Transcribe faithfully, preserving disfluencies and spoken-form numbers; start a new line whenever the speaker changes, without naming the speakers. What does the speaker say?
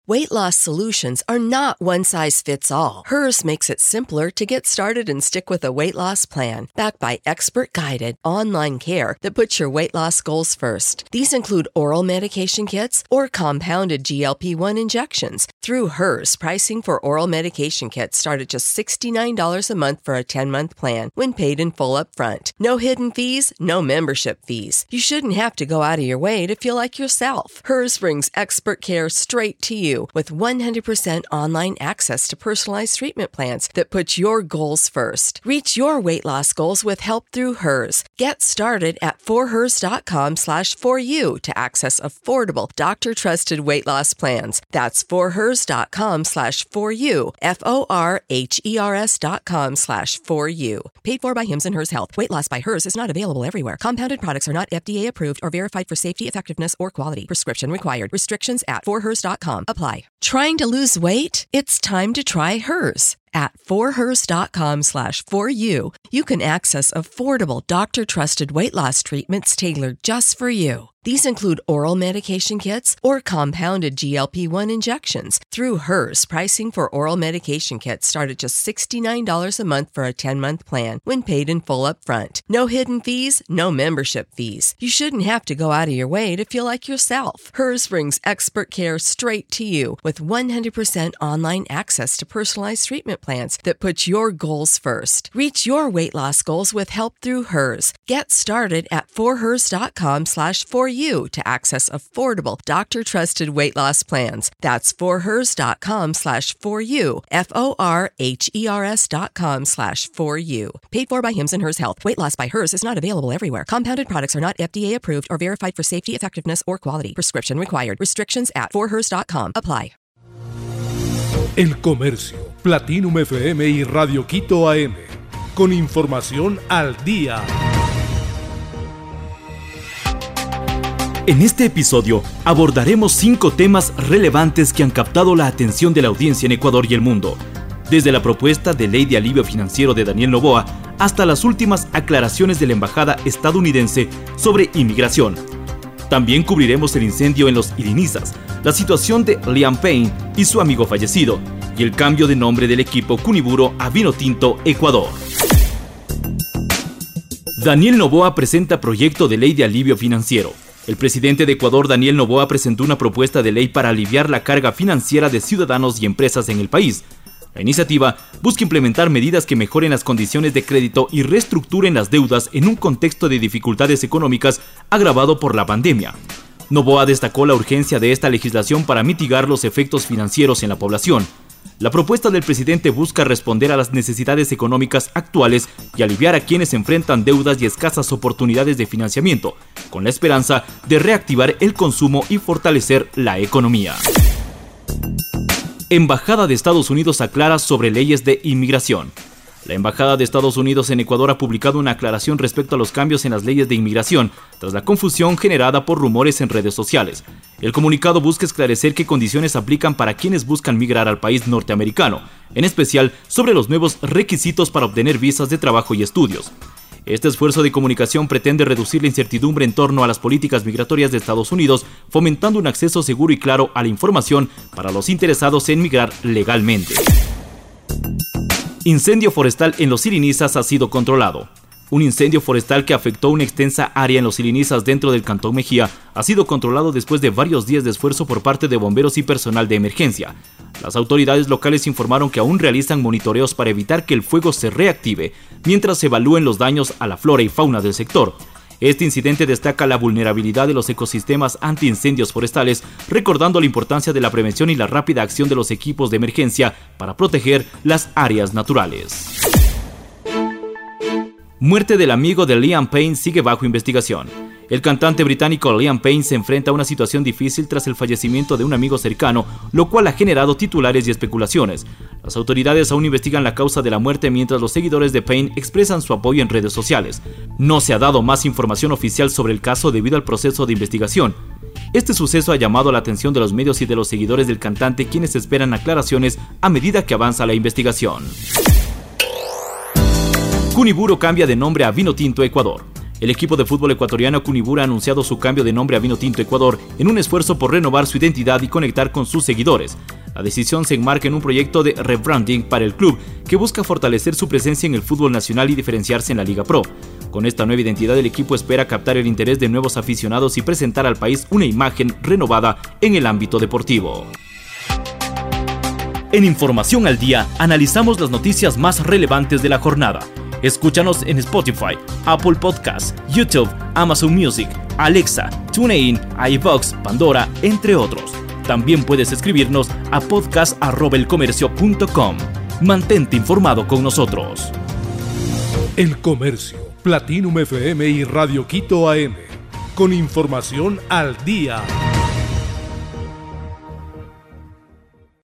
Weight loss solutions are not one size fits all. Hers makes it simpler to get started and stick with a weight loss plan, backed by expert-guided online care that puts your weight loss goals first. These include oral medication kits or compounded G L P one injections. Through Hers, pricing for oral medication kits start at just sixty-nine dollars a month for a ten-month plan when paid in full upfront. No hidden fees, no membership fees. You shouldn't have to go out of your way to feel like yourself. Hers brings expert care straight to you with one hundred percent online access to personalized treatment plans that put your goals first. Reach your weight loss goals with help through Hers. Get started at forhers.com slash for you to access affordable, doctor-trusted weight loss plans. That's forhers.com slash for you, F-O-R-H-E-R-S dot com slash for you. Paid for by Hims and Hers Health. Weight loss by Hers is not available everywhere. Compounded products are not F D A approved or verified for safety, effectiveness, or quality. Prescription required. Restrictions at forhers dot com apply. Trying to lose weight? It's time to try Hers. At forhers.com slash for you, you can access affordable, doctor-trusted weight loss treatments tailored just for you. These include oral medication kits or compounded G L P one injections. Through Hers, pricing for oral medication kits start at just sixty-nine dollars a month for a ten-month plan when paid in full upfront. No hidden fees, no membership fees. You shouldn't have to go out of your way to feel like yourself. Hers brings expert care straight to you with one hundred percent online access to personalized treatment plans that put your goals first. Reach your weight loss goals with help through Hers. Get started at forhers.com slash for you to access affordable, doctor-trusted weight loss plans. That's forhers.com slash for you, F-O-R-H-E-R-S dot com slash for you. Paid for by Hims and Hers Health. Weight loss by Hers is not available everywhere. Compounded products are not F D A approved or verified for safety, effectiveness, or quality. Prescription required. Restrictions at forhers dot com apply.
El Comercio, Platinum F M y Radio Quito A M. Con información al día.
En este episodio abordaremos cinco temas relevantes que han captado la atención de la audiencia en Ecuador y el mundo, desde la propuesta de ley de alivio financiero de Daniel Noboa hasta las últimas aclaraciones de la embajada estadounidense sobre inmigración. También cubriremos el incendio en los Irinizas, la situación de Liam Payne y su amigo fallecido, y el cambio de nombre del equipo Kuniburo a Vinotinto Ecuador. Daniel Noboa presenta proyecto de ley de alivio financiero. El presidente de Ecuador, Daniel Noboa, presentó una propuesta de ley para aliviar la carga financiera de ciudadanos y empresas en el país. La iniciativa busca implementar medidas que mejoren las condiciones de crédito y reestructuren las deudas en un contexto de dificultades económicas agravado por la pandemia. Noboa destacó la urgencia de esta legislación para mitigar los efectos financieros en la población. La propuesta del presidente busca responder a las necesidades económicas actuales y aliviar a quienes enfrentan deudas y escasas oportunidades de financiamiento, con la esperanza de reactivar el consumo y fortalecer la economía. Embajada de Estados Unidos aclara sobre leyes de inmigración. La Embajada de Estados Unidos en Ecuador ha publicado una aclaración respecto a los cambios en las leyes de inmigración, tras la confusión generada por rumores en redes sociales. El comunicado busca esclarecer qué condiciones aplican para quienes buscan migrar al país norteamericano, en especial sobre los nuevos requisitos para obtener visas de trabajo y estudios. Este esfuerzo de comunicación pretende reducir la incertidumbre en torno a las políticas migratorias de Estados Unidos, fomentando un acceso seguro y claro a la información para los interesados en migrar legalmente. Incendio forestal en los Irinizas ha sido controlado. Un incendio forestal que afectó una extensa área en los Irinizas dentro del Cantón Mejía ha sido controlado después de varios días de esfuerzo por parte de bomberos y personal de emergencia. Las autoridades locales informaron que aún realizan monitoreos para evitar que el fuego se reactive, mientras se evalúen los daños a la flora y fauna del sector. Este incidente destaca la vulnerabilidad de los ecosistemas antiincendios forestales, recordando la importancia de la prevención y la rápida acción de los equipos de emergencia para proteger las áreas naturales. Muerte del amigo de Liam Payne sigue bajo investigación. El cantante británico Liam Payne se enfrenta a una situación difícil tras el fallecimiento de un amigo cercano, lo cual ha generado titulares y especulaciones. Las autoridades aún investigan la causa de la muerte mientras los seguidores de Payne expresan su apoyo en redes sociales. No se ha dado más información oficial sobre el caso debido al proceso de investigación. Este suceso ha llamado la atención de los medios y de los seguidores del cantante, quienes esperan aclaraciones a medida que avanza la investigación. Kuniburo cambia de nombre a Vinotinto Ecuador. El equipo de fútbol ecuatoriano Cunibura ha anunciado su cambio de nombre a Vinotinto Ecuador en un esfuerzo por renovar su identidad y conectar con sus seguidores. La decisión se enmarca en un proyecto de rebranding para el club que busca fortalecer su presencia en el fútbol nacional y diferenciarse en la Liga Pro. Con esta nueva identidad, el equipo espera captar el interés de nuevos aficionados y presentar al país una imagen renovada en el ámbito deportivo. En Información al Día, analizamos las noticias más relevantes de la jornada. Escúchanos en Spotify, Apple Podcasts, YouTube, Amazon Music, Alexa, TuneIn, iVoox, Pandora, entre otros. También puedes escribirnos a podcast arroba elcomercio punto com. Mantente informado con nosotros.
El Comercio, Platinum F M y Radio Quito A M. Con información al día.